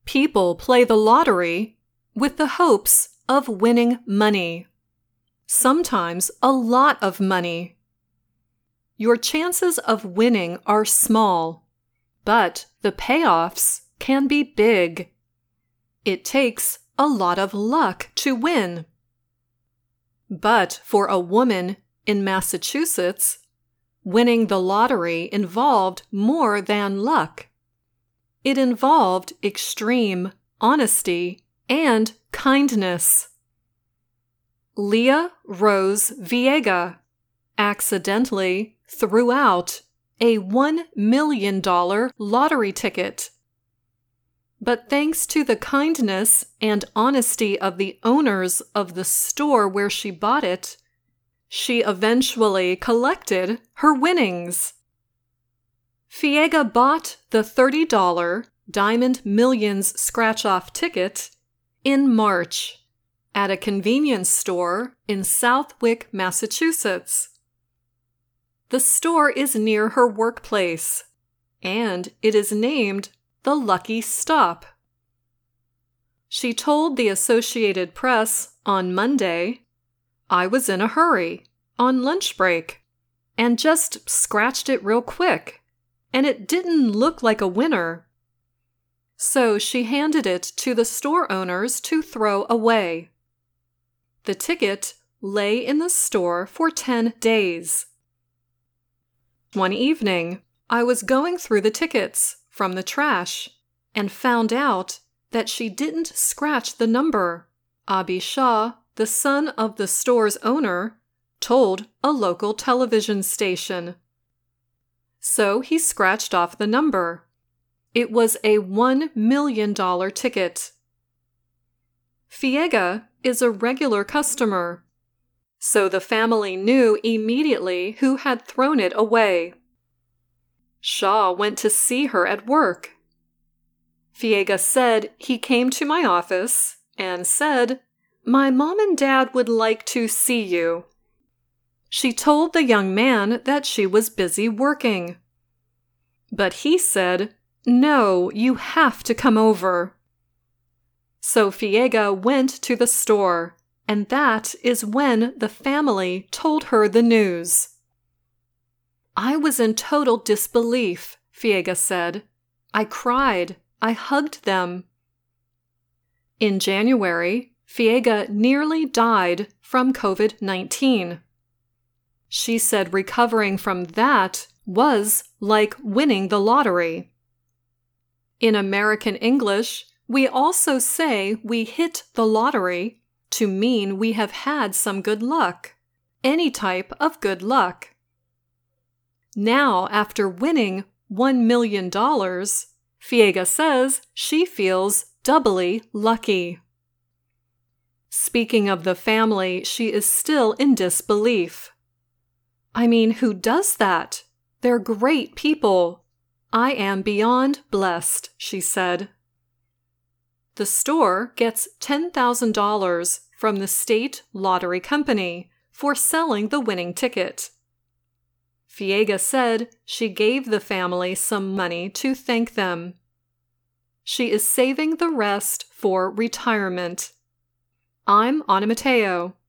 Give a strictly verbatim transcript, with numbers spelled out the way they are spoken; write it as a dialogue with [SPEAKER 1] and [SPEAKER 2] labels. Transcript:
[SPEAKER 1] People play the lottery with the hopes of winning money. Sometimes a lot of money. Your chances of winning are small, but the payoffs can be big. It takes a lot of luck to win. But for a woman in Massachusetts, winning the lottery involved more than luck. It involved extreme honesty and kindness. Leah Rose Viega accidentally threw out a one million dollars lottery ticket. But thanks to the kindness and honesty of the owners of the store where she bought it, she eventually collected her winnings. Viega bought the thirty dollars Diamond Millions scratch-off ticket in March at a convenience store in Southwick, Massachusetts. The store is near her workplace, and it is named the Lucky Stop. She told the Associated Press on Monday, "I was in a hurry, on lunch break, and just scratched it real quick, and it didn't look like a winner." So she handed it to the store owners to throw away. The ticket lay in the store for ten days. One evening, I was going through the tickets from the trash and found out that she didn't scratch the number. Abhi Shah, the son of the store's owner, told a local television station. So he scratched off the number. It was a one million dollars ticket. Viega is a regular customer, so the family knew immediately who had thrown it away. Shah went to see her at work. Viega said he came to my office and said, "My mom and dad would like to see you." She told the young man that she was busy working. But he said, "No, you have to come over." So Viega went to the store, and that is when the family told her the news. "I was in total disbelief," Viega said. "I cried. I hugged them." In January, Viega nearly died from COVID nineteen. She said recovering from that was like winning the lottery. In American English, we also say we hit the lottery to mean we have had some good luck, any type of good luck. Now, after winning one million dollars, Viega says she feels doubly lucky. Speaking of the family, she is still in disbelief. "I mean, who does that? They're great people. I am beyond blessed," she said. The store gets ten thousand dollars from the state lottery company for selling the winning ticket. Viega said she gave the family some money to thank them. She is saving the rest for retirement. I'm Ana Mateo.